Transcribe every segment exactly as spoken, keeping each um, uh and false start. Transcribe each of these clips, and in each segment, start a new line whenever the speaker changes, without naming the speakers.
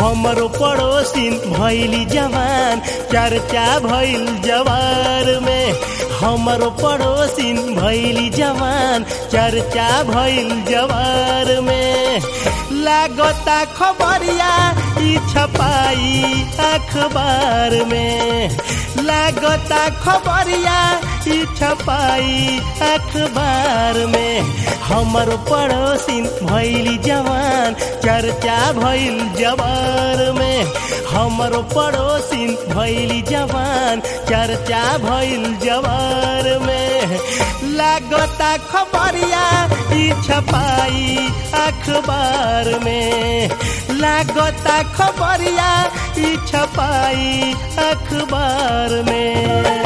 हमरो पड़ोसिन भैली जवान चर्चा भइल जवार में। हमरो पड़ोसिन भैली जवान चर्चा भइल जवार में। लागता खबरिया ई छपाई अखबार में। लागता खबरिया ई छपाई अखबार में। हमरो पड़ोसिन भैली जवान चर्चा भइल जवार में। हमरो पड़ोसिन भैली जवान चर्चा भइल जवार में। लागता खबरिया ई छपाई अखबार में। लागता खबरिया ई छपाई अखबार में।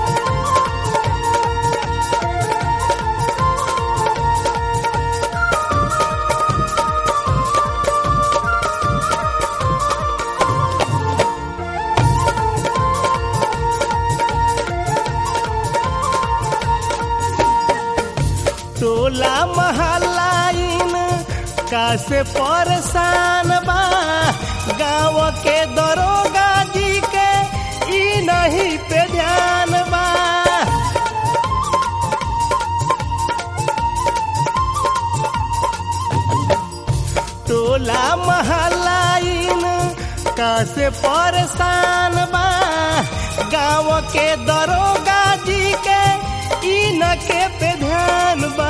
टोला महलाइन कासे परेशान बा। गाँव के दरोगा जी के ई नहीं पे ध्यान बा। टोला महलाइन कासे परेशान बा। गाँव के दरोगा जी के ई न के पे ध्यान बा।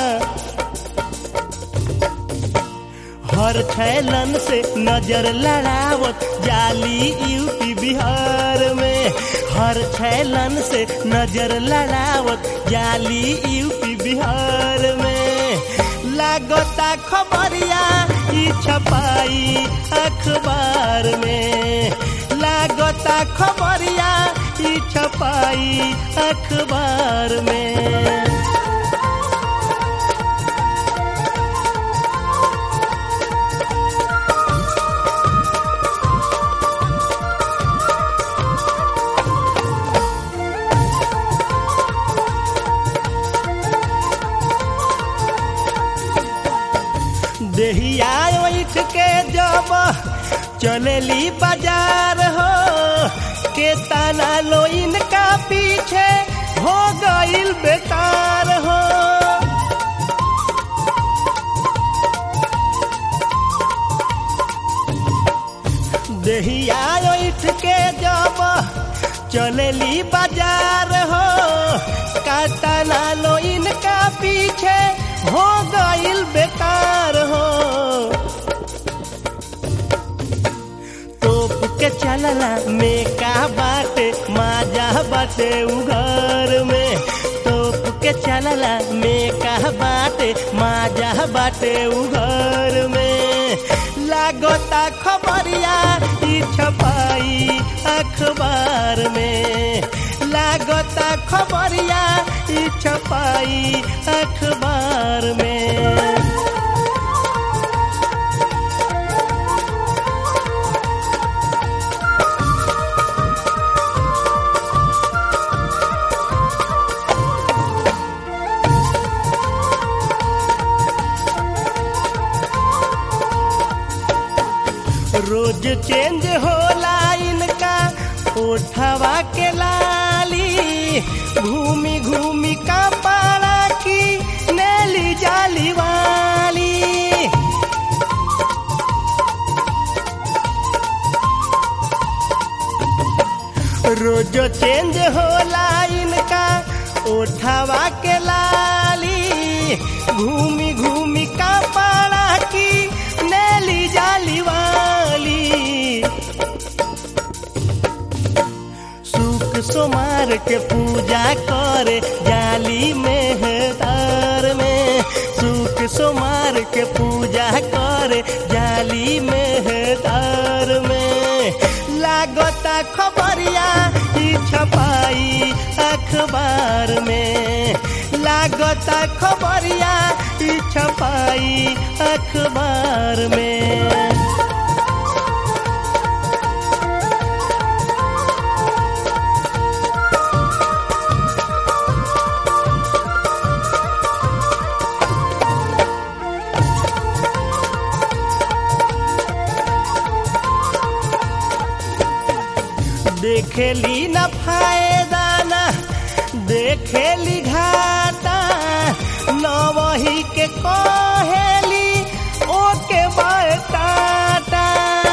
हर छैलन से नजर लड़ावत जाली यूपी बिहार में। हर छैलन से नजर लड़ावत जाली यूपी बिहार में। लागता खबरिया ई छपाई अखबार में। लागता खबरिया ई छपाई अखबार में। देहिया उठ के जब चलेली बाजार हो के ताना लो इनका पीछे हो गइल बेकार हो। देहिया उठ के जब चलेली बाजार हो का ताना लो इनका पीछे हो गइल बेकार हो। तोप के चलला में का बाटे माजा बाटे उघर में। तोप के चलला में का बाटे माजा बाटे उघर में। लागता खबरिया ई छपाई अखबार में। लागता खबरिया ई छपाई अखबार में। रोज चेंज होला इनका ओठवा के लाली। घूमी घूमी का पारा की नेली जाली वाली। रोज चेंज होला इनका ओठवा के लाली। घूमी घूमी का पारा की नेली जाली वाली। सुख सोमार के पूजा करे जाली मेहदार में। सुख सोमार के पूजा करे जाली मेहदार में। लागता खबरिया ई छपाई अखबार में। लागता खबरिया ई छपाई अखबार में। देखेली न फायदा ना देखेली घाटा, न वही के कहेली ओके बाय टाटा।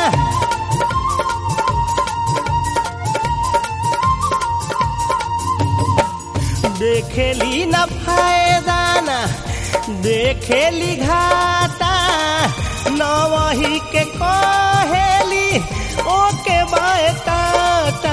देखेली न फायदा ना देखेली घाटा, न वही के कहेली ओके बाय टाटा।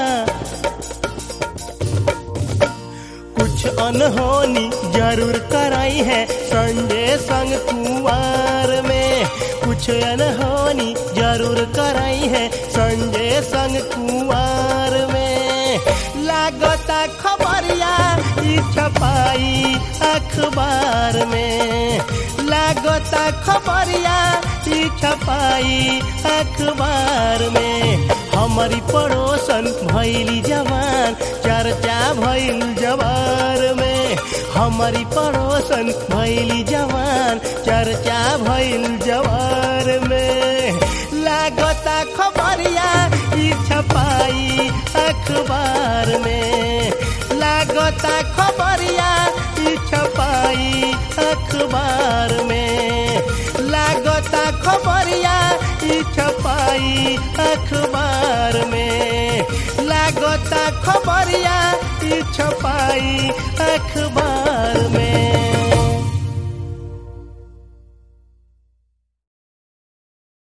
कुछ अनहोनी जरूर कराई है संजय संग कुंवर में, कुछ अनहोनी जरूर कराई है संजय संग कुंवर में। लागता खबरिया ई छपाई अखबार में, लागता खबरिया ई छपाई अखबार में। हमारी पड़ोसन भैली जवान चर्चा भैल जवार में, हमारी पड़ोसन भैली जवान चर्चा भैल जवार में। लागता खबरिया ई छपाई अखबार में, लागता खबरिया ई छपाई अखबार में, लागता खबरिया ई छपाई अखबार में, लागता खबरिया ई छपाई अखबार में।